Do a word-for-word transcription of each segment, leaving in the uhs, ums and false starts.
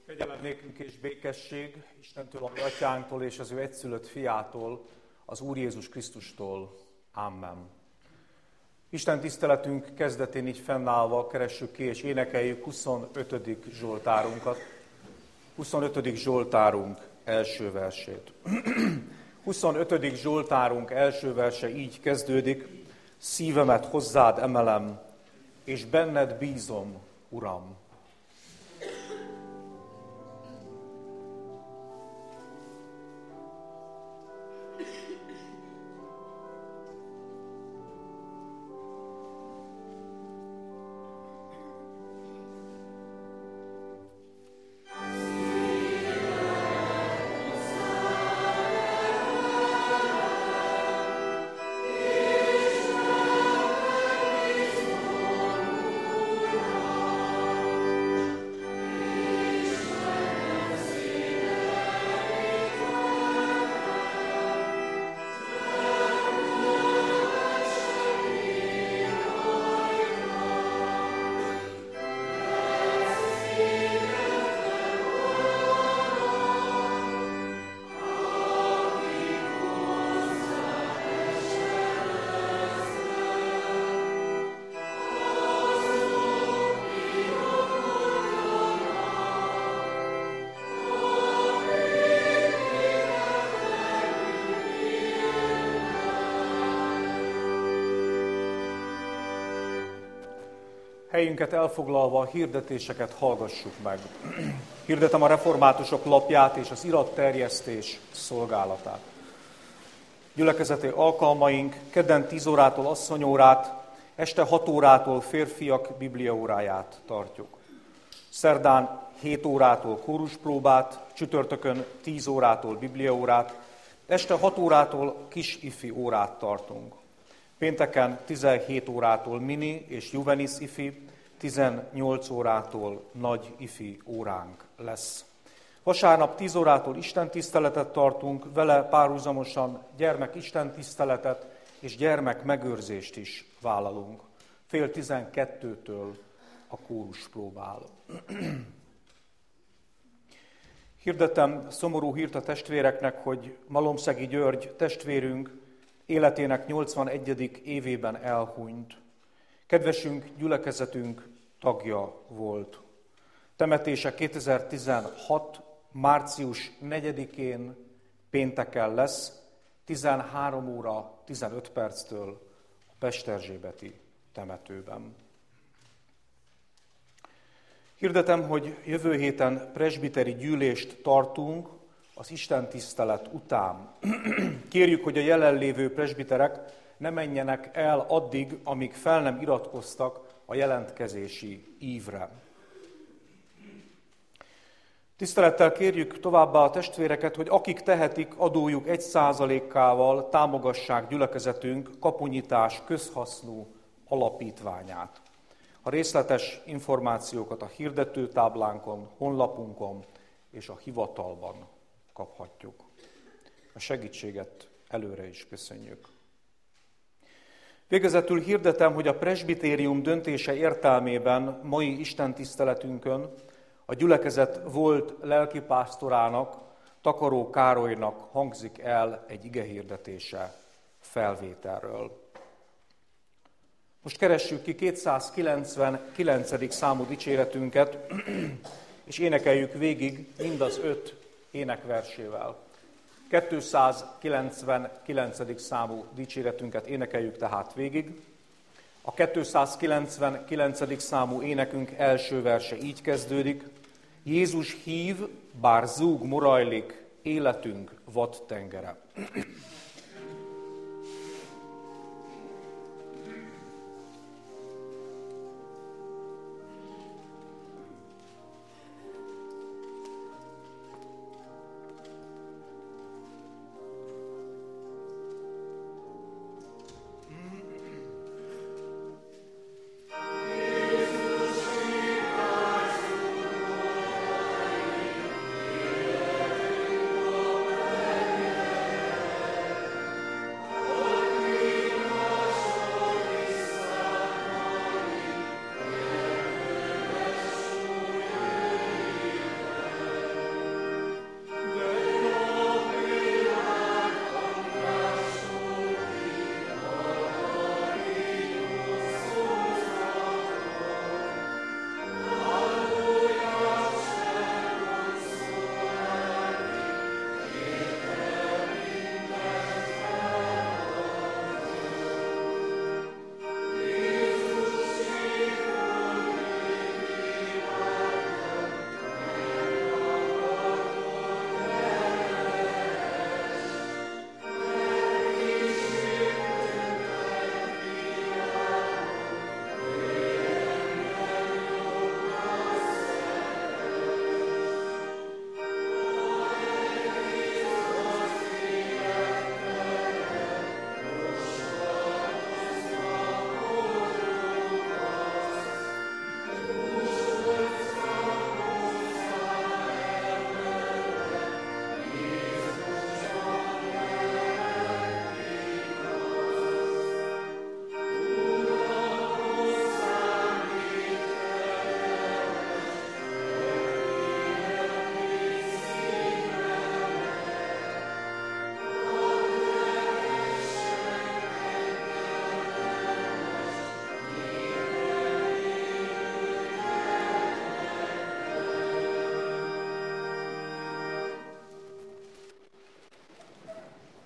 Kegyelem nékünk és békesség Istentől, a mi atyánktól és az ő egyszülött fiától, az Úr Jézus Krisztustól. Amen. Isten tiszteletünk kezdetén így fennállva keressük ki és énekeljük huszonötödik zsoltárunkat. huszonötödik zsoltárunk első versét. huszonötödik zsoltárunk első verse így kezdődik: szívemet hozzád emelem, és benned bízom, Uram. Helyünket elfoglalva a hirdetéseket hallgassuk meg. Hirdetem a reformátusok lapját és az iratterjesztés szolgálatát. Gyülekezeti alkalmaink kedden tíz órától asszonyórát, este hat órától férfiak bibliaóráját tartjuk. Szerdán hét órától kóruspróbát, csütörtökön tíz órától bibliaórát, este hat órától kis ifi órát tartunk. Pénteken tizenhét órától mini és juvenis ifi, tizennyolc órától nagy ifi óránk lesz. Vasárnap tíz órától istentiszteletet tartunk, vele párhuzamosan gyermek istentiszteletet és gyermek megőrzést is vállalunk. Fél tizenkettőtől a kórus próbál. Hirdetem szomorú hírt a testvéreknek, hogy Malomszegi György testvérünk életének nyolcvanegyedik évében elhunyt. Kedvesünk, gyülekezetünk tagja volt. Temetése kétezer-tizenhat. március negyedikén pénteken lesz, tizenhárom óra tizenöt perctől a pesterzsébeti temetőben. Hirdetem, hogy jövő héten presbiteri gyűlést tartunk az istentisztelet után. Kérjük, hogy a jelenlévő presbiterek ne menjenek el addig, amíg fel nem iratkoztak a jelentkezési ívre. Tisztelettel kérjük továbbá a testvéreket, hogy akik tehetik, adójuk egy százalékával támogassák gyülekezetünk kapunyitás közhasznú alapítványát. A részletes információkat a hirdetőtáblánkon, honlapunkon és a hivatalban kaphatjuk. A segítséget előre is köszönjük. Végezetül hirdetem, hogy a presbitérium döntése értelmében mai istentiszteletünkön a gyülekezet volt lelkipásztorának, Takaró Károlynak hangzik el egy igehirdetése felvételről. Most keressük ki kétszázkilencvenkilencedik számú dicséretünket, és énekeljük végig mind az öt énekversével. kétszázkilencvenkilencedik számú dicséretünket énekeljük tehát végig. A kétszázkilencvenkilencedik számú énekünk első verse így kezdődik: Jézus hív, bár zúg morajlik, életünk vad tengere.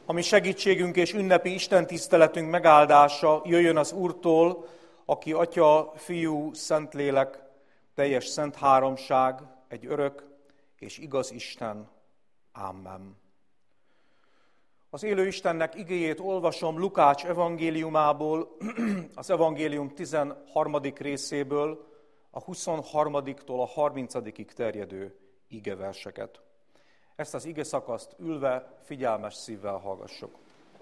Ami segítségünk és ünnepi istentiszteletünk megáldása jöjjön az Úrtól, aki Atya, Fiú, Szentlélek, teljes szent háromság, egy örök és igaz Isten. Amen. Az élő Istennek igéjét olvasom Lukács evangéliumából, az evangélium tizenharmadik részéből, a huszonharmadiktól a harmincadikig terjedő igeverseket. Ezt az igeszakaszt ülve, figyelmes szívvel hallgassuk.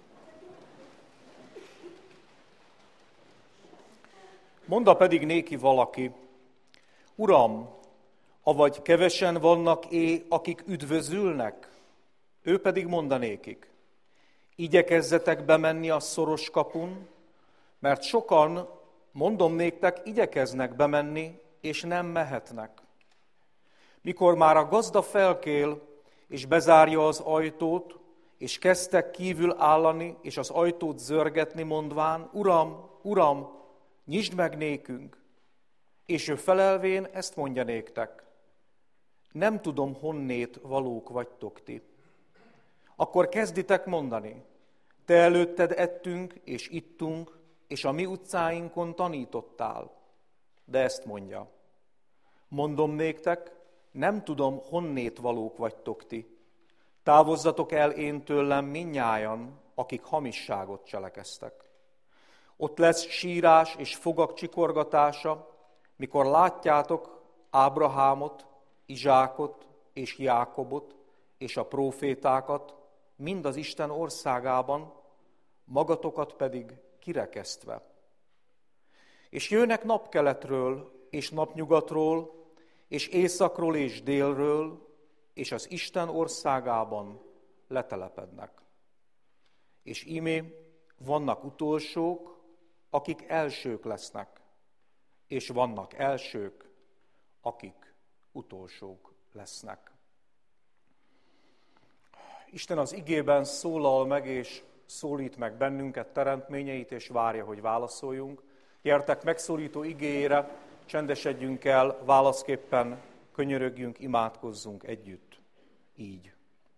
Monda pedig néki valaki, Uram, avagy kevesen vannak é, akik üdvözülnek? Ő pedig mondanékik, igyekezzetek bemenni a szoros kapun, mert sokan, mondom néktek, igyekeznek bemenni, és nem mehetnek. Mikor már a gazda felkél, és bezárja az ajtót, és kezdtek kívül állani, és az ajtót zörgetni, mondván, Uram, Uram, nyisd meg nékünk. És ő felelvén ezt mondja néktek, nem tudom, honnét valók vagytok ti. Akkor kezditek mondani, te előtted ettünk, és ittunk, és a mi utcáinkon tanítottál. De ezt mondja, mondom néktek, nem tudom, honnét valók vagytok ti. Távozzatok el én tőlem mindnyájan, akik hamisságot cselekeztek. Ott lesz sírás és fogak csikorgatása, mikor látjátok Ábrahámot, Izsákot és Jákobot és a prófétákat, mind az Isten országában, magatokat pedig kirekesztve. És jönnek napkeletről és napnyugatról, és északról és délről, és az Isten országában letelepednek. És íme vannak utolsók, akik elsők lesznek, és vannak elsők, akik utolsók lesznek. Isten az igében szólal meg, és szólít meg bennünket, teremtményeit, és várja, hogy válaszoljunk. Gyertek megszólító igéjére, csendesedjünk el, válaszképpen könyörögjünk, imádkozzunk együtt. Így.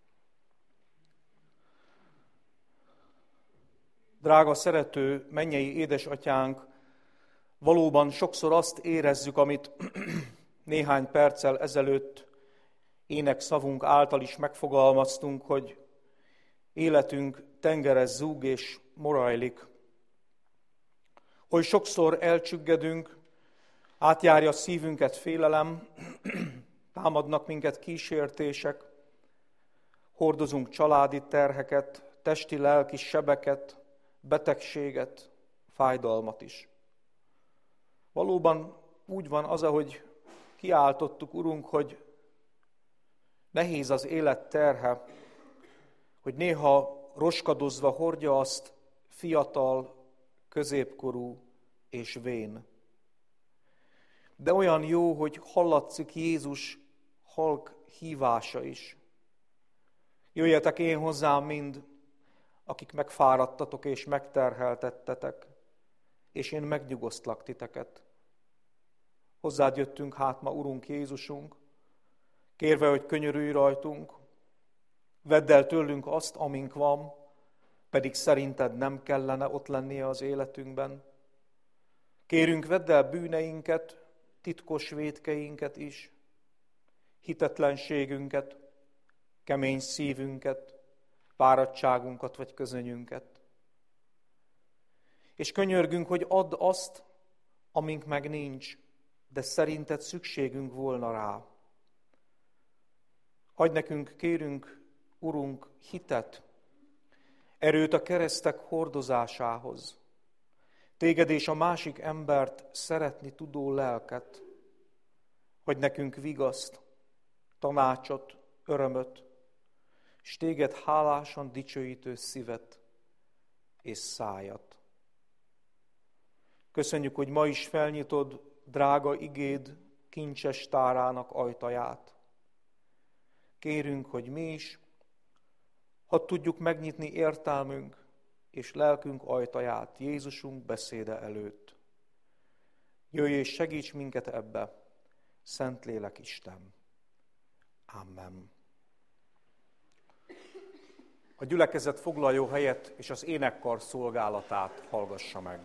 Drága, szerető, mennyei édesatyánk, valóban sokszor azt érezzük, amit néhány perccel ezelőtt énekszavunk által is megfogalmaztunk, hogy életünk tengere zúg és morajlik. Hogy sokszor elcsüggedünk, átjárja szívünket félelem, támadnak minket kísértések, hordozunk családi terheket, testi-lelki sebeket, betegséget, fájdalmat is. Valóban úgy van az, ahogy kiáltottuk, Urunk, hogy nehéz az élet terhe, hogy néha roskadozva hordja azt fiatal, középkorú és vén. De olyan jó, hogy hallatszik Jézus halk hívása is. Jöjjetek én hozzám mind, akik megfáradtatok és megterheltettetek, és én megnyugosztlak titeket. Hozzád jöttünk hát ma, Urunk Jézusunk, kérve, hogy könyörülj rajtunk, vedd el tőlünk azt, amink van, pedig szerinted nem kellene ott lennie az életünkben. Kérünk, vedd el bűneinket, titkos vétkeinket is, hitetlenségünket, kemény szívünket, fáradtságunkat vagy közönyünket. És könyörgünk, hogy add azt, amink meg nincs, de szerinted szükségünk volna rá. Hadd nekünk, kérünk, Urunk, hitet, erőt a keresztek hordozásához, téged és a másik embert szeretni tudó lelket, hadd nekünk vigaszt, tanácsot, örömöt, és téged hálásan dicsőítő szívet és szájat. Köszönjük, hogy ma is felnyitod drága igéd kincses tárának ajtaját. Kérünk, hogy mi is, hadd tudjuk megnyitni értelmünk és lelkünk ajtaját Jézusunk beszéde előtt. Jöjj és segíts minket ebbe, Szentlélek Isten. Amen. A gyülekezet foglaljon helyet, és az énekkar szolgálatát hallgassa meg.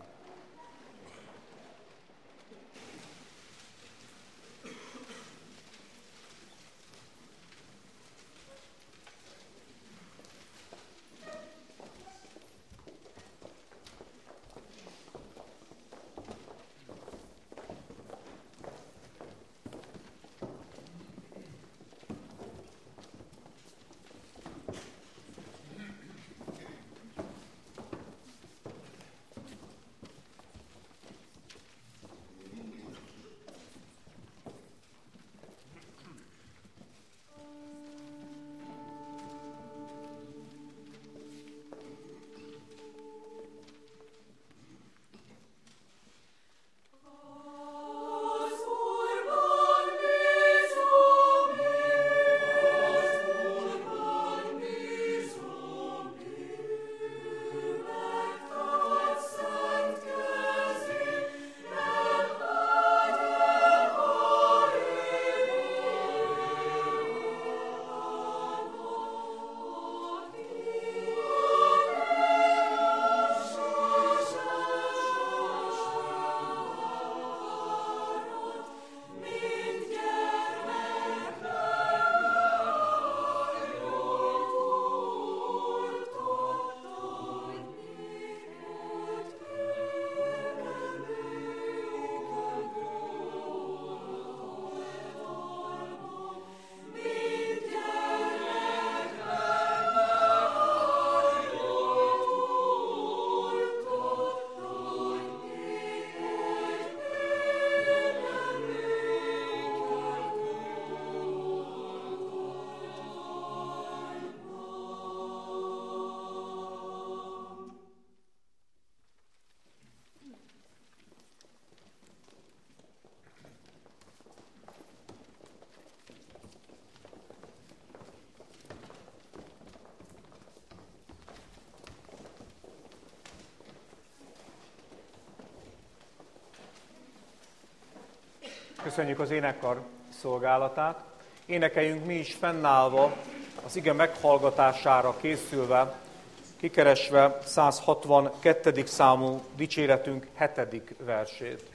Köszönjük az énekkar szolgálatát. Énekeljünk mi is fennállva, az ige meghallgatására készülve, kikeresve száz hatvankettedik számú dicséretünk hetedik versét.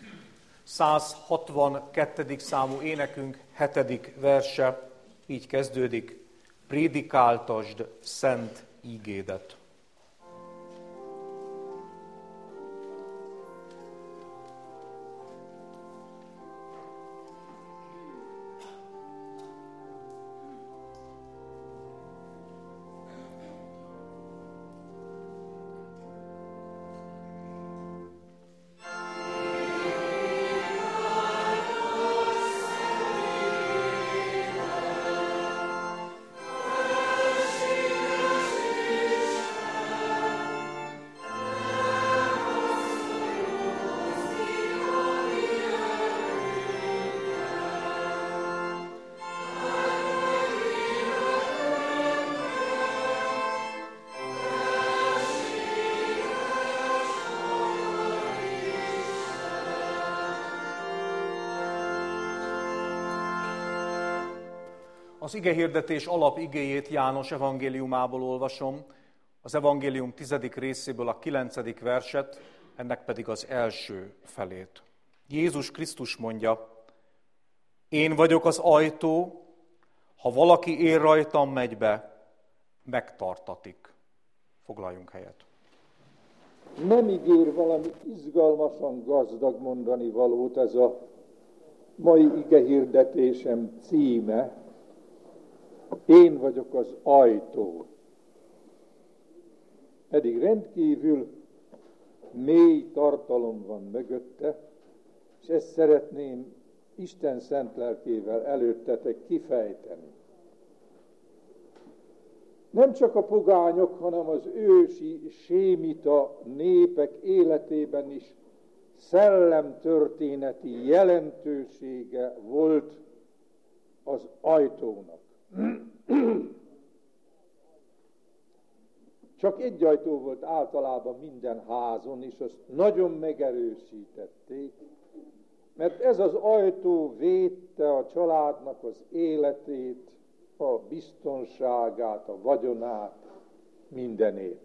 száz hatvankettedik számú énekünk hetedik verse így kezdődik: Prédikáltasd szent ígédet. Az igehirdetés alapigéjét János evangéliumából olvasom, az evangélium tizedik részéből a kilencedik verset, ennek pedig az első felét. Jézus Krisztus mondja: Én vagyok az ajtó, ha valaki én rajtam megy be, megtartatik. Foglaljunk helyet. Nem ígér valami izgalmasan gazdag mondani valót ez a mai igehirdetésem címe. Én vagyok az ajtó. Eddig rendkívül mély tartalom van mögötte, és ezt szeretném Isten szent lelkével előttetek kifejteni. Nem csak a pogányok, hanem az ősi sémita népek életében is szellemtörténeti jelentősége volt az ajtónak. Csak egy ajtó volt általában minden házon, és azt nagyon megerősítették, mert ez az ajtó védte a családnak az életét, a biztonságát, a vagyonát, mindenét.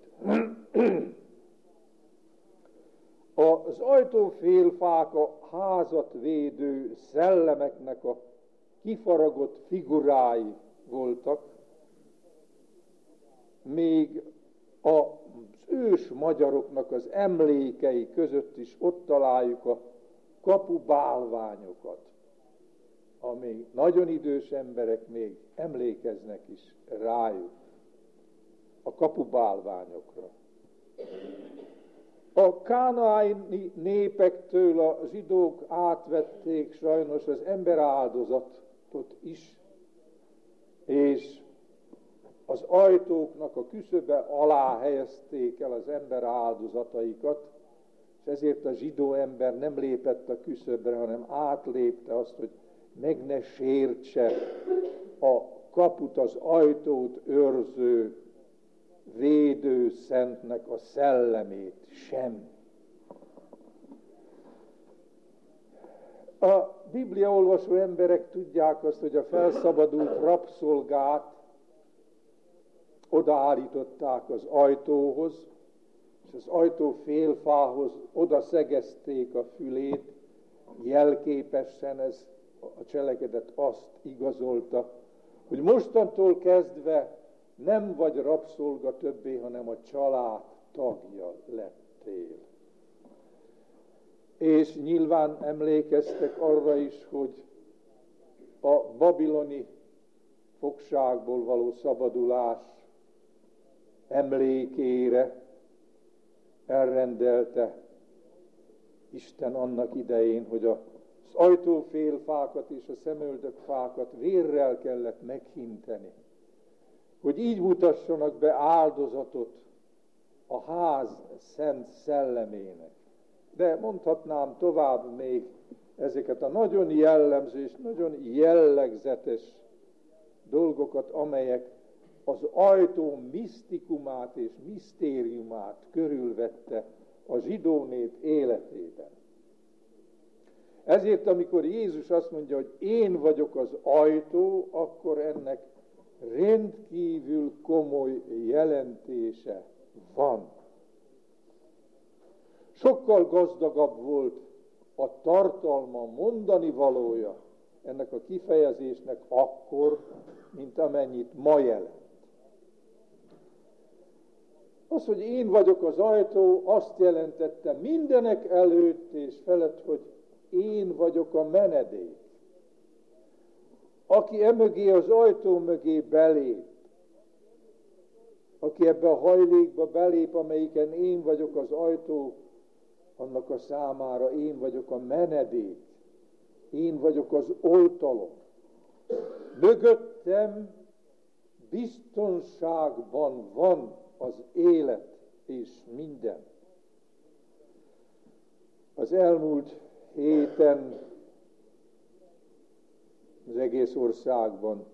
Az ajtófélfák a házat védő szellemeknek a kifaragott figurái voltak, még az ős magyaroknak az emlékei között is ott találjuk a kapubálványokat, ami nagyon idős emberek még emlékeznek is rájuk, a kapubálványokra. A kánaáni népektől a zsidók átvették sajnos az emberáldozatot is, és az ajtóknak a küszöbe alá helyezték el az ember áldozataikat, és ezért a zsidó ember nem lépett a küszöbre, hanem átlépte azt, hogy meg ne sértse a kaput, az ajtót őrző védő szentnek a szellemét sem. A bibliaolvasó emberek tudják azt, hogy a felszabadult rabszolgát odaállították az ajtóhoz, és az ajtó félfához oda szegezték a fülét, jelképesen ez a cselekedet azt igazolta, hogy mostantól kezdve nem vagy rabszolga többé, hanem a család tagja lettél. És nyilván emlékeztek arra is, hogy a babiloni fogságból való szabadulás emlékére elrendelte Isten annak idején, hogy az ajtófélfákat és a szemöldökfákat vérrel kellett meghinteni, hogy így mutassanak be áldozatot a ház szent szellemének. De mondhatnám tovább még ezeket a nagyon jellemző és nagyon jellegzetes dolgokat, amelyek az ajtó misztikumát és misztériumát körülvette a zsidó nép életében. Ezért, amikor Jézus azt mondja, hogy én vagyok az ajtó, akkor ennek rendkívül komoly jelentése van. Sokkal gazdagabb volt a tartalma, mondani valója ennek a kifejezésnek akkor, mint amennyit ma jelent. Az, hogy én vagyok az ajtó, azt jelentette mindenek előtt és felett, hogy én vagyok a menedék. Aki emögé az ajtó mögé belép, aki ebbe a hajlékba belép, amelyiken én vagyok az ajtó, annak a számára én vagyok a menedék, én vagyok az oltalom. Mögöttem biztonságban van az élet és minden. Az elmúlt héten az egész országban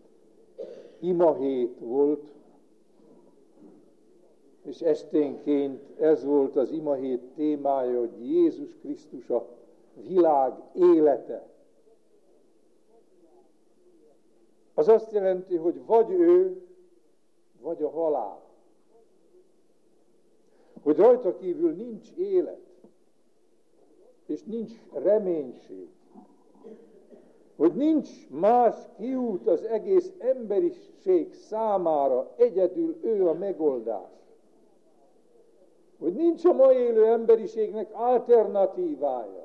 imahét volt, és esténként ez volt az imahét témája, hogy Jézus Krisztus a világ élete. Az azt jelenti, hogy vagy ő, vagy a halál. Hogy rajta kívül nincs élet, és nincs reménység. Hogy nincs más kiút az egész emberiség számára, egyedül ő a megoldás. Hogy nincs a ma élő emberiségnek alternatívája.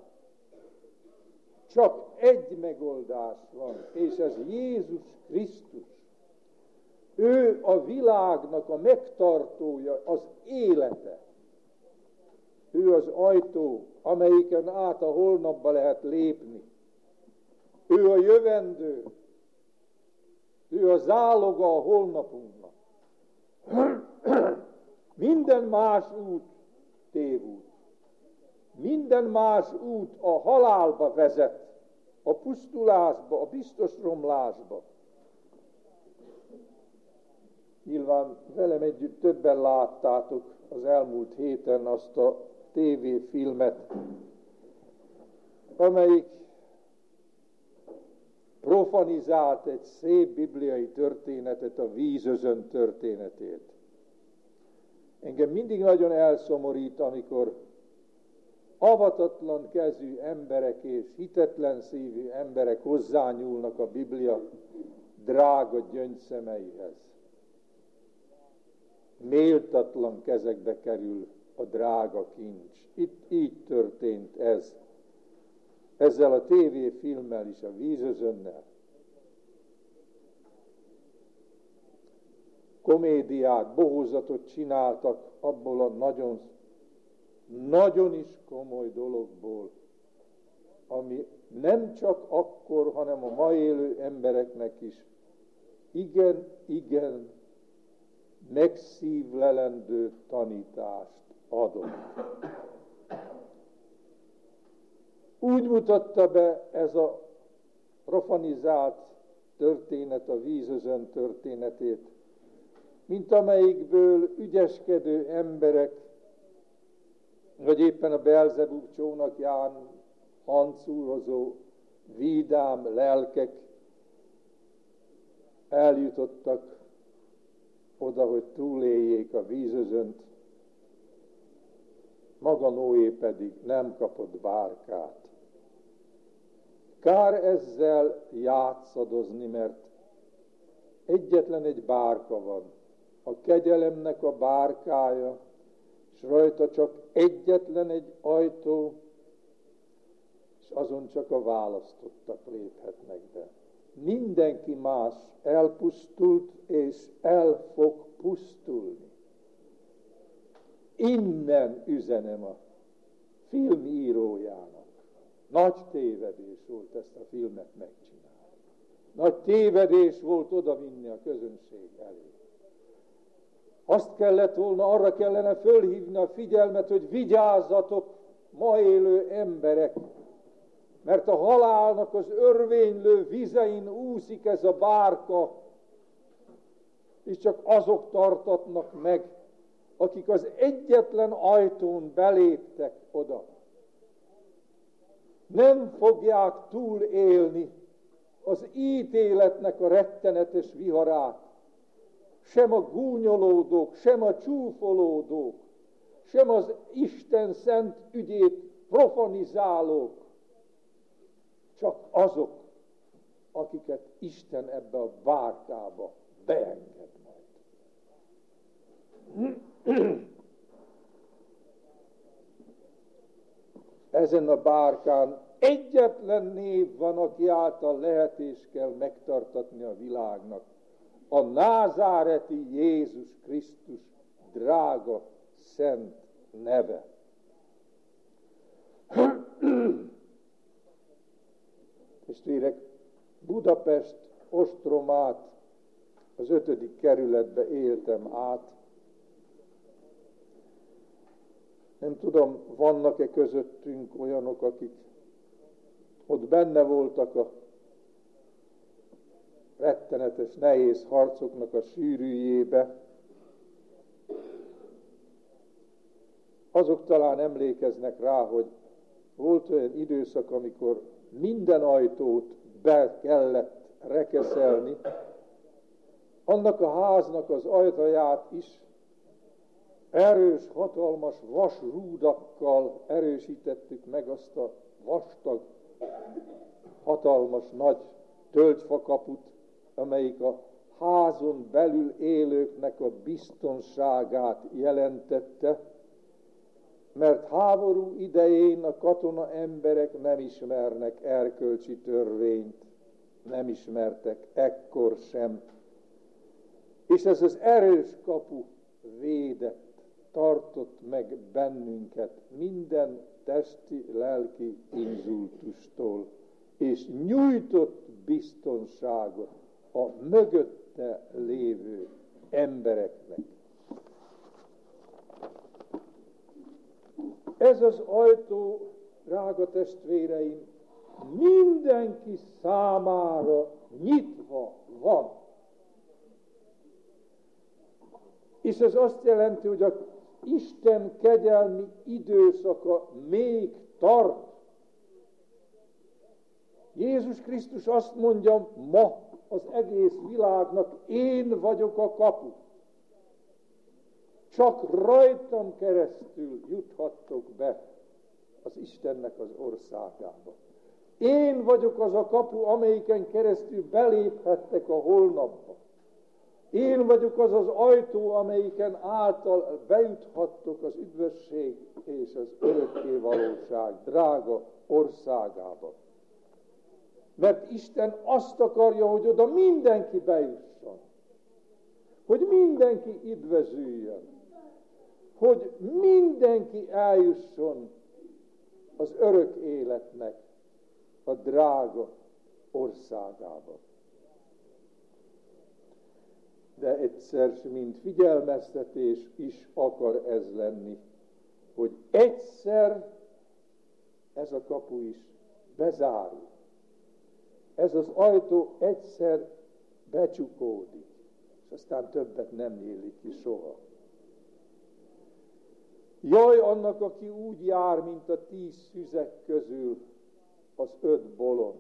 Csak egy megoldás van, és ez Jézus Krisztus. Ő a világnak a megtartója, az élete. Ő az ajtó, amelyiken át a holnapba lehet lépni. Ő a jövendő. Ő a záloga a holnapunknak. Minden más út tévút. Minden más út a halálba vezet, a pusztulásba, a biztos romlásba. Nyilván velem együtt többen láttátok az elmúlt héten azt a tévéfilmet, amelyik profanizált egy szép bibliai történetet, a vízözön történetét. Engem mindig nagyon elszomorít, amikor avatatlan kezű emberek és hitetlen szívű emberek hozzányúlnak a Biblia drága gyöngyszemeihez. Méltatlan kezekbe kerül a drága kincs. Itt így történt ez. Ezzel a tévéfilmmel is, a Vízözönnel. Komédiát, bohózatot csináltak abból a nagyon, nagyon is komoly dologból, ami nem csak akkor, hanem a ma élő embereknek is igen, igen megszívlelendő tanítást adott. Úgy mutatta be ez a profanizált történet, a Vízözön történetét, mint amelyikből ügyeskedő emberek, vagy éppen a Beelzebub csónakján hancúrozó, vidám lelkek eljutottak oda, hogy túléljék a Vízözönt, maga Noé pedig nem kapott bárkát. Kár ezzel játszadozni, mert egyetlen egy bárka van, a kegyelemnek a bárkája, és rajta csak egyetlen egy ajtó, és azon csak a választottak léphetnek be. Mindenki más elpusztult, és el fog pusztulni. Innen üzenem a film írójának. Nagy tévedés volt ezt a filmet megcsinálni. Nagy tévedés volt odavinni a közönség elé. Azt kellett volna, arra kellene fölhívni a figyelmet, hogy vigyázzatok, ma élő emberek, mert a halálnak az örvénylő vizein úszik ez a bárka, és csak azok tartatnak meg, akik az egyetlen ajtón beléptek oda. Nem fogják túlélni az ítéletnek a rettenetes viharát, sem a gúnyolódók, sem a csúfolódók, sem az Isten szent ügyét profanizálók, csak azok, akiket Isten ebbe a bárkába beenged majd. Ezen a bárkán egyetlen név van, aki által lehet és kell megtartatni a világnak. A názáreti Jézus Krisztus drága, szent neve. Testvérek, Budapest ostromát az ötödik kerületbe éltem át. Nem tudom, vannak-e közöttünk olyanok, akik ott benne voltak a rettenetes, nehéz harcoknak a sűrűjébe. Azok talán emlékeznek rá, hogy volt olyan időszak, amikor minden ajtót be kellett rekeszelni, annak a háznak az ajtaját is erős, hatalmas vasrúdakkal erősítettük meg, azt a vastag, hatalmas, nagy tölgyfakaput, amelyik a házon belül élőknek a biztonságát jelentette, mert háború idején a katona emberek nem ismernek erkölcsi törvényt, nem ismertek ekkor sem. És ez az erős kapu védett, tartott meg bennünket minden testi, lelki inzultustól, és nyújtott biztonságot a mögötte lévő embereknek. Ez az ajtó, drága testvéreim, mindenki számára nyitva van. És ez azt jelenti, hogy az Isten kegyelmi időszaka még tart. Jézus Krisztus azt mondja ma az egész világnak, én vagyok a kapu. Csak rajtam keresztül juthattok be az Istennek az országába. Én vagyok az a kapu, amelyiken keresztül beléphettek a holnapba. Én vagyok az az ajtó, amelyiken által bejuthattok az üdvösség és az örökké valóság drága országába. Mert Isten azt akarja, hogy oda mindenki bejusson. Hogy mindenki üdvözüljön. Hogy mindenki eljusson az örök életnek a drága országába. De egyszer, mint figyelmeztetés is akar ez lenni, hogy egyszer ez a kapu is bezárul. Ez az ajtó egyszer becsukódik, és aztán többet nem nyílik ki soha. Jaj annak, aki úgy jár, mint a tíz szüzek közül az öt bolond,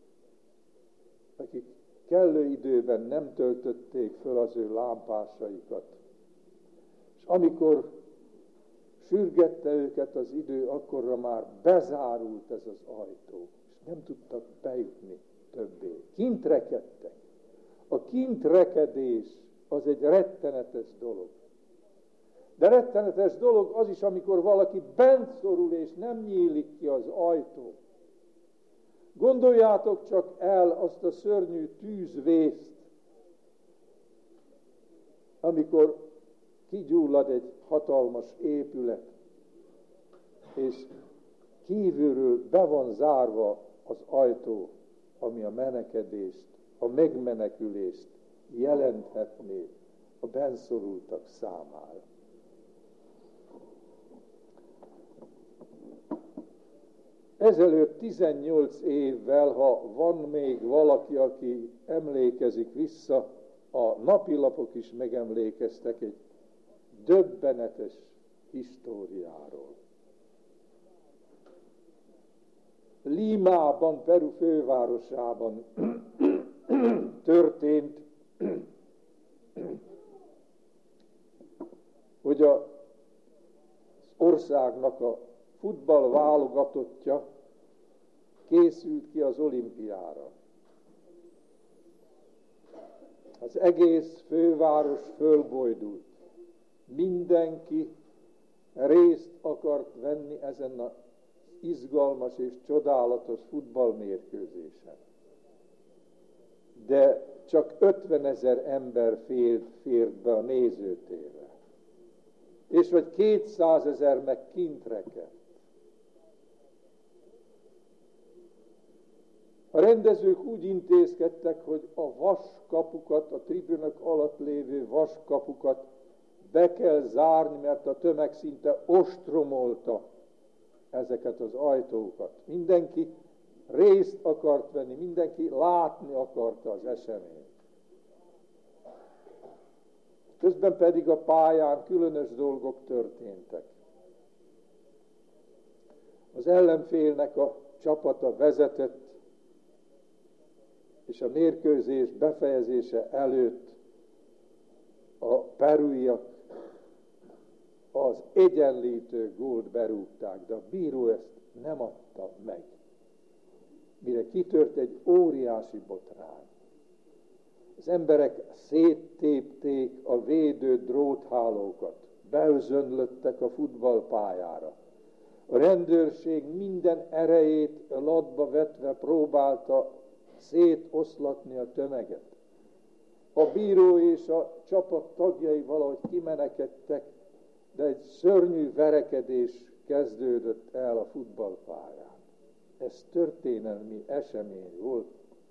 akik kellő időben nem töltötték föl az ő lámpásaikat. És amikor sürgette őket az idő, akkorra már bezárult ez az ajtó, és nem tudtak bejutni többé. Kint rekedtek. A kintrekedés az egy rettenetes dolog. De rettenetes dolog az is, amikor valaki bent szorul, és nem nyílik ki az ajtó. Gondoljátok csak el azt a szörnyű tűzvészt, amikor kigyullad egy hatalmas épület, és kívülről be van zárva az ajtó, ami a menekedést, a megmenekülést jelenthetné a benszorultak számára. Ezelőtt tizennyolc évvel, ha van még valaki, aki emlékezik vissza, a napilapok is megemlékeztek egy döbbenetes históriáról. Límában, Peru fővárosában történt, hogy az országnak a futball válogatottja készült ki az olimpiára. Az egész főváros fölbojdult. Mindenki részt akart venni ezen az izgalmas és csodálatos futballmérkőzésen. De csak ötvenezer ember fért, fért be a nézőtérre. És vagy kétszázezer meg kint rekedt. A rendezők úgy intézkedtek, hogy a vaskapukat, a tribünök alatt lévő vaskapukat be kell zárni, mert a tömeg szinte ostromolta ezeket az ajtókat. Mindenki részt akart venni, mindenki látni akarta az eseményt. Közben pedig a pályán különös dolgok történtek. Az ellenfélnek a csapata vezetett, és a mérkőzés befejezése előtt a perúiak az egyenlítő gólt berúgták, de a bíró ezt nem adta meg. Mire kitört egy óriási botrány. Az emberek széttépték a védő dróthálókat, beözönlöttek a futballpályára. A rendőrség minden erejét latba vetve próbálta szétoszlatni a tömeget. A bíró és a csapat tagjai valahogy kimenekedtek, de egy szörnyű verekedés kezdődött el a futballpályán. Ez történelmi esemény volt.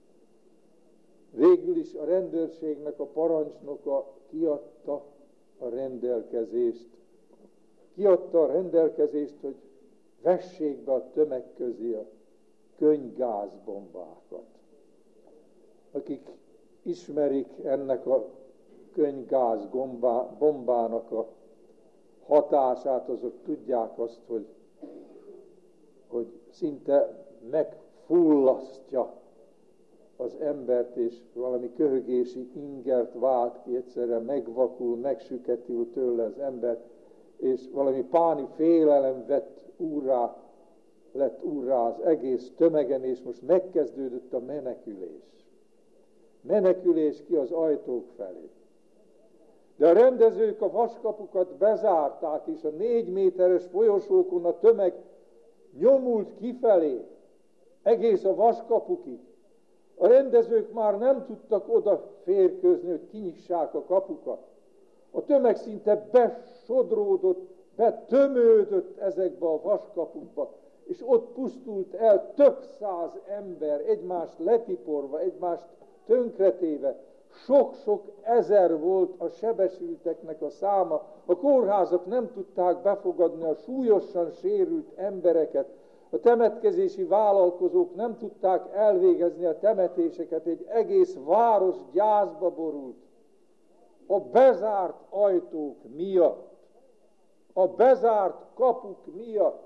Végül is a rendőrségnek a parancsnoka kiadta a rendelkezést. Kiadta a rendelkezést, hogy vessék be a tömeg közé a könygázbombákat. Akik ismerik ennek a könygázbombának a hatását, azok tudják azt, hogy, hogy szinte megfullasztja az embert, és valami köhögési ingert vált ki, egyszerre megvakul, megsüketül tőle az ember, és valami páni félelem vett úrrá, lett úrrá az egész tömegen, és most megkezdődött a menekülés. Menekülés ki az ajtók felé. De a rendezők a vaskapukat bezárták, és a négy méteres folyosókon a tömeg nyomult kifelé, egész a vaskapukig. A rendezők már nem tudtak oda férkőzni, hogy kinyissák a kapukat. A tömeg szinte besodródott, betömődött ezekbe a vaskapukba, és ott pusztult el több száz ember, egymást letiporva, egymást tönkretéve. Sok-sok ezer volt a sebesülteknek a száma. A kórházak nem tudták befogadni a súlyosan sérült embereket. A temetkezési vállalkozók nem tudták elvégezni a temetéseket. Egy egész város gyászba borult. A bezárt ajtók miatt. A bezárt kapuk miatt.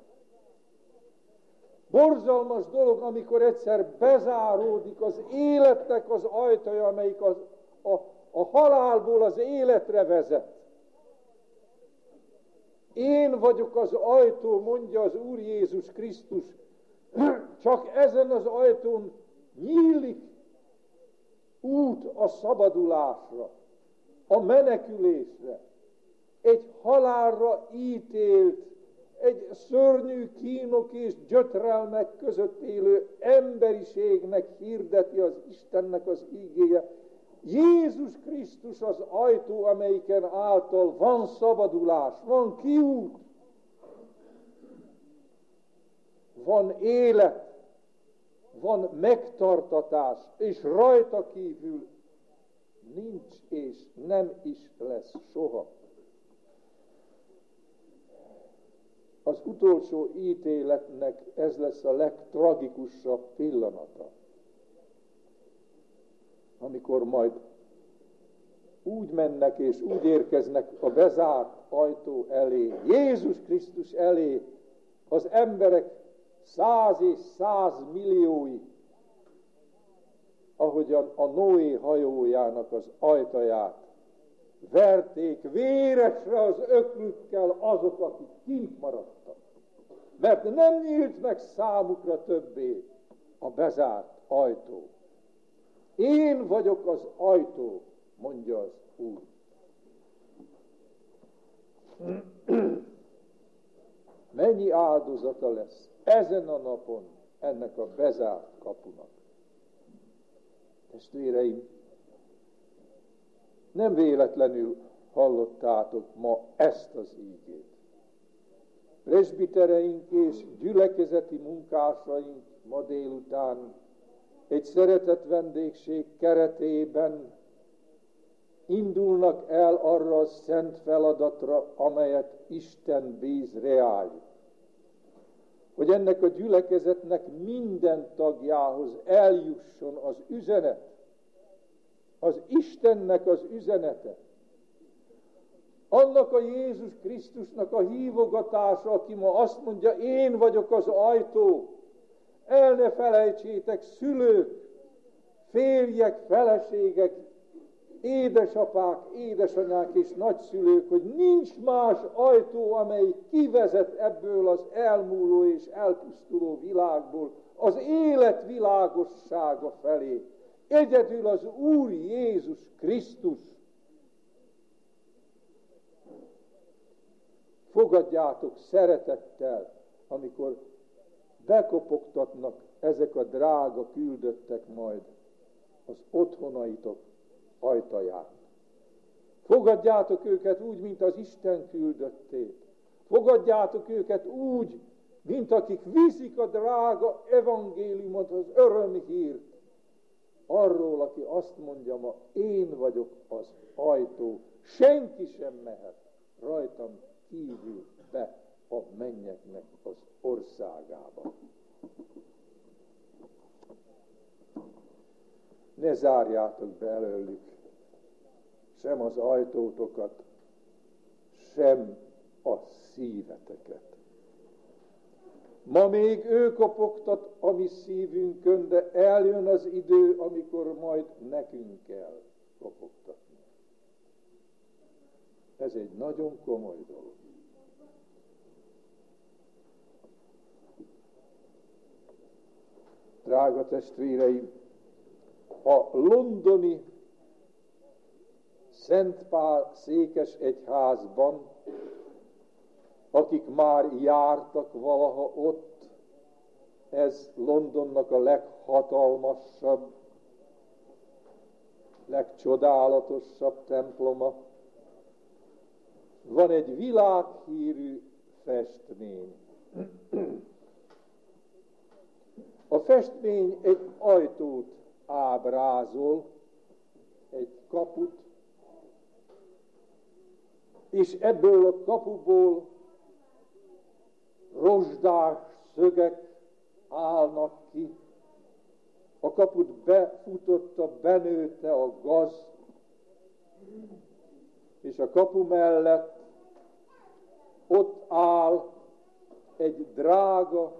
Borzalmas dolog, amikor egyszer bezáródik az életnek az ajtaja, amelyik az, a, a halálból az életre vezet. Én vagyok az ajtó, mondja az Úr Jézus Krisztus. Csak ezen az ajtón nyílik út a szabadulásra, a menekülésre, egy halálra ítélt, egy szörnyű kínok és gyötrelmek között élő emberiségnek hirdeti az Istennek az ígéje. Jézus Krisztus az ajtó, amelyiken által van szabadulás, van kiút, van élet, van megtartatás, és rajta kívül nincs és nem is lesz soha. Az utolsó ítéletnek ez lesz a legtragikusabb pillanata, amikor majd úgy mennek és úgy érkeznek a bezárt ajtó elé, Jézus Krisztus elé, az emberek száz és száz milliói, ahogyan a Noé hajójának az ajtaját verték véresre az öklükkel azok, akik kint maradtak. Mert nem nyílt meg számukra többé a bezárt ajtó. Én vagyok az ajtó, mondja az Úr. Mennyi áldozata lesz ezen a napon ennek a bezárt kapunak. Testvéreim, nem véletlenül hallottátok ma ezt az ígét. Presbitereink és gyülekezeti munkásaink ma délután egy szeretett vendégség keretében indulnak el arra a szent feladatra, amelyet Isten bíz reájuk. Hogy ennek a gyülekezetnek minden tagjához eljusson az üzenet, az Istennek az üzenete. Annak a Jézus Krisztusnak a hívogatása, aki ma azt mondja, én vagyok az ajtó. El ne felejtsétek, szülők, férjek, feleségek, édesapák, édesanyák és nagyszülők, hogy nincs más ajtó, amely kivezet ebből az elmúló és elpusztuló világból az élet világossága felé. Egyedül az Úr Jézus Krisztus. Fogadjátok szeretettel, amikor bekopogtatnak ezek a drága küldöttek majd az otthonaitok ajtaján. Fogadjátok őket úgy, mint az Isten küldöttét. Fogadjátok őket úgy, mint akik viszik a drága evangéliumot, az örömhírt. Arról, aki azt mondja ma, én vagyok az ajtó, senki sem mehet rajtam kívül be a mennyeknek az országába. Ne zárjátok be előlük sem az ajtótokat, sem a szíveteket. Ma még ő kopogtat a mi szívünkön, de eljön az idő, amikor majd nekünk kell kopogtatni. Ez egy nagyon komoly dolog. Drága testvéreim, a londoni Szent Pál székesegyházban, akik már jártak valaha ott, ez Londonnak a leghatalmasabb, legcsodálatosabb temploma. Van egy világhírű festmény. A festmény egy ajtót ábrázol, egy kaput, és ebből a kapuból rozsdás szögek állnak ki. A kaput befutotta, benőtte a gaz, és a kapu mellett ott áll egy drága,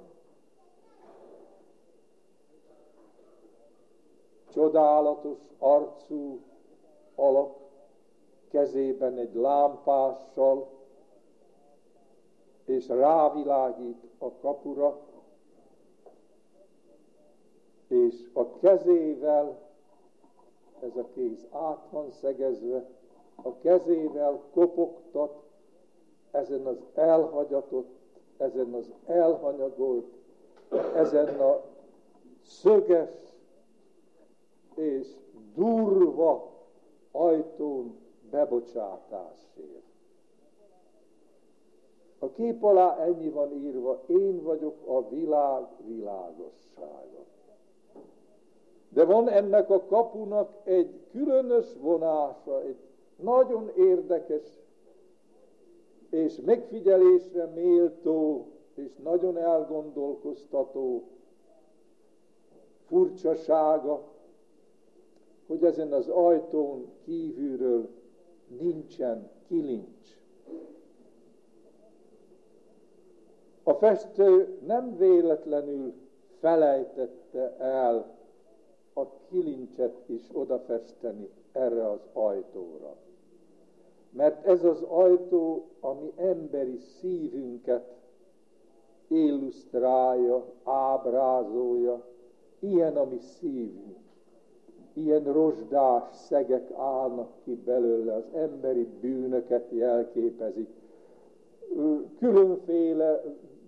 csodálatos arcú alak, kezében egy lámpással, és rávilágít a kapura, és a kezével, ez a kéz át van szegezve, a kezével kopogtat ezen az elhagyatott, ezen az elhanyagolt, ezen a szöges és durva ajtón bebocsátásért. A kép alá ennyi van írva, én vagyok a világ világossága. De van ennek a kapunak egy különös vonása, egy nagyon érdekes és megfigyelésre méltó és nagyon elgondolkoztató furcsasága, hogy ezen az ajtón kívülről nincsen kilincs. A festő nem véletlenül felejtette el a kilincset is odafesteni erre az ajtóra. Mert ez az ajtó a mi emberi szívünket illusztrálja, ábrázolja, ilyen a mi szívünk. Ilyen rozsdás szegek állnak ki belőle, az emberi bűnöket jelképezik. Különféle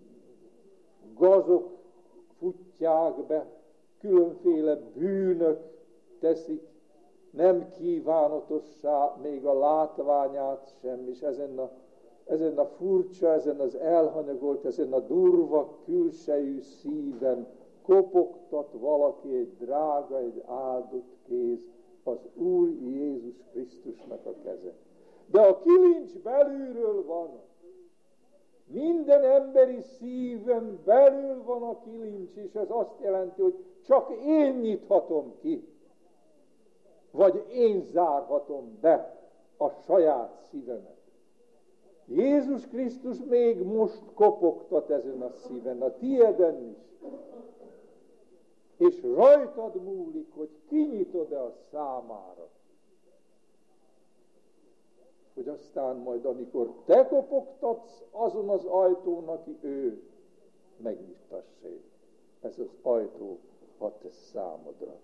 gazok futják be, különféle bűnök teszik nem kívánatossá még a látványát sem, és ezen a, ezen a furcsa, ezen az elhanyagolt, ezen a durva külsejű szíven kopogtat valaki, egy drága, egy áldott kéz, az Úr Jézus Krisztusnak a keze. De a kilincs belülről van. Minden emberi szíven belül van a kilincs, és ez azt jelenti, hogy csak én nyithatom ki, vagy én zárhatom be a saját szívemet. Jézus Krisztus még most kopogtat ezen a szíven, a tieden is. És rajtad múlik, hogy kinyitod-e a számára. Hogy aztán majd, amikor te kopogtatsz azon az ajtón, aki ő, megnyitassé. Ez az ajtó a te számodra.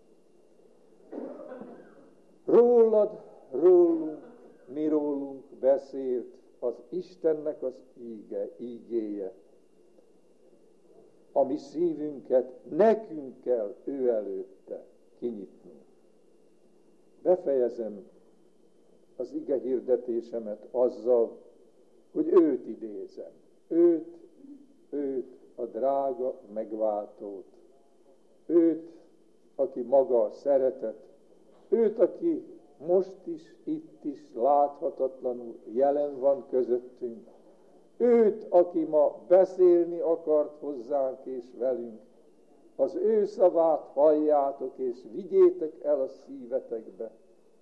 Rólad, rólunk, mi rólunk beszélt az Istennek az íge, ígéje. A mi szívünket nekünk kell ő előtte kinyitni. Befejezem az ige hirdetésemet azzal, hogy őt idézem. Őt, őt, a drága megváltót. Őt, aki maga a szeretet. Őt, aki most is, itt is láthatatlanul jelen van közöttünk. Őt, aki ma beszélni akart hozzánk és velünk. Az ő szavát halljátok, és vigyétek el a szívetekbe.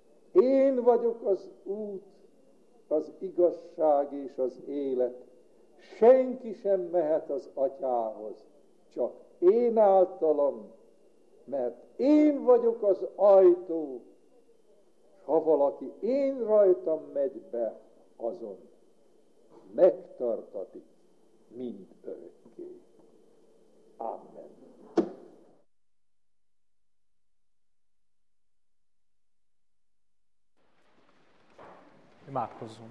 Én vagyok az út, az igazság és az élet. senki sem mehet az atyához, csak én általam, mert én vagyok az ajtó, s ha valaki én rajtam megy be, azon megtartatik mind örökké. Amen. Imádkozzunk.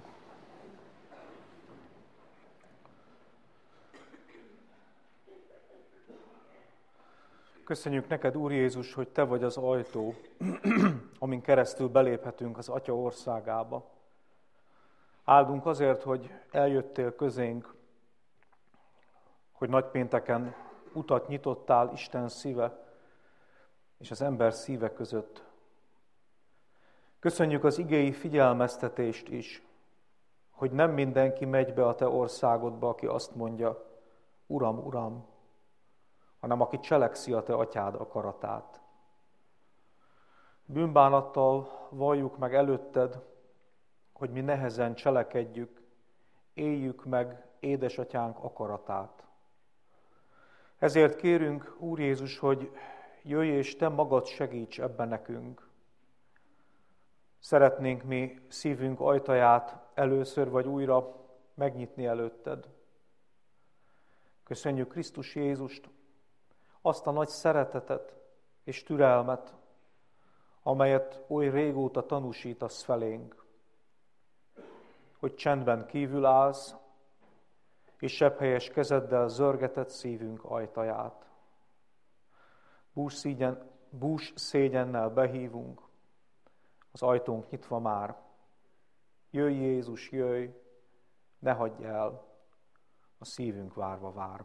Köszönjük neked, Úr Jézus, hogy Te vagy az ajtó, amin keresztül beléphetünk az Atya országába. Áldunk azért, hogy eljöttél közénk, hogy nagypénteken utat nyitottál Isten szíve és az ember szíve között. Köszönjük az igéi figyelmeztetést is, hogy nem mindenki megy be a Te országodba, aki azt mondja, Uram, Uram, hanem aki cselekszi a Te atyád akaratát. Bűnbánattal valljuk meg előtted, hogy mi nehezen cselekedjük, éljük meg édesatyánk akaratát. Ezért kérünk, Úr Jézus, hogy jöjj és Te magad segíts ebben nekünk. Szeretnénk mi szívünk ajtaját először vagy újra megnyitni előtted. Köszönjük Krisztus Jézust, azt a nagy szeretetet és türelmet, amelyet oly régóta tanúsítasz felénk, hogy csendben kívül állsz, és sebhelyes kezeddel zörgeted szívünk ajtaját. Bús, szégyen, bús szégyennel behívunk, az ajtónk nyitva már. Jöjj Jézus, jöjj, ne hagyj el, a szívünk várva vár.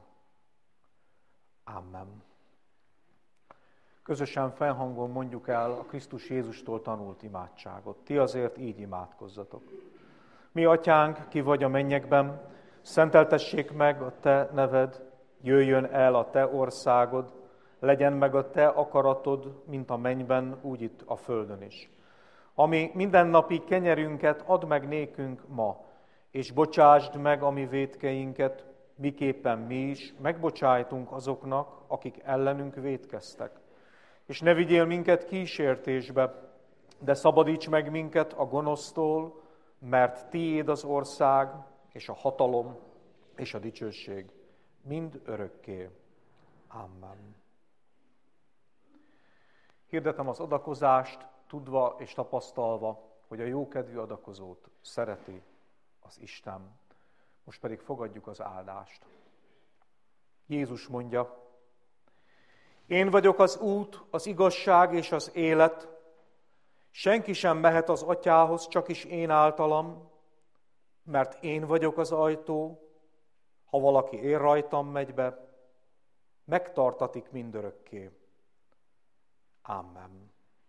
Amen. Közösen fennhangon mondjuk el a Krisztus Jézustól tanult imádságot. Ti azért így imádkozzatok. Mi atyánk, ki vagy a mennyekben, szenteltessék meg a te neved, jöjjön el a te országod, legyen meg a te akaratod, mint a mennyben, úgy itt a földön is. Ami mindennapi kenyerünket add meg nékünk ma, és bocsásd meg a mi vétkeinket, miképpen mi is megbocsájtunk azoknak, akik ellenünk vétkeztek. És ne vigyél minket kísértésbe, de szabadíts meg minket a gonosztól, mert tiéd az ország, és a hatalom, és a dicsőség mind örökké. Amen. Hirdetem az adakozást, tudva és tapasztalva, hogy a jókedvű adakozót szereti az Isten. Most pedig fogadjuk az áldást. Jézus mondja, én vagyok az út, az igazság és az élet. Senki sem mehet az atyához, csak is én általam, mert én vagyok az ajtó, ha valaki én rajtam megy be, megtartatik mindörökké. Amen.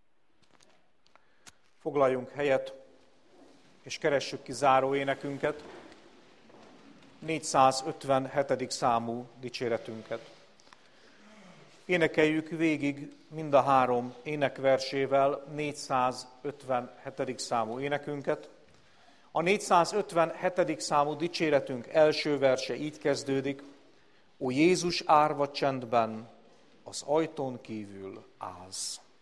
Foglaljunk helyet, és keressük ki záró énekünket, négyszázötvenhetedik számú dicséretünket. Énekeljük végig mind a három énekversével négyszázötvenhetedik számú énekünket. A négyszázötvenhetedik számú dicséretünk első verse így kezdődik, ó Jézus árva csendben, az ajtón kívül állsz.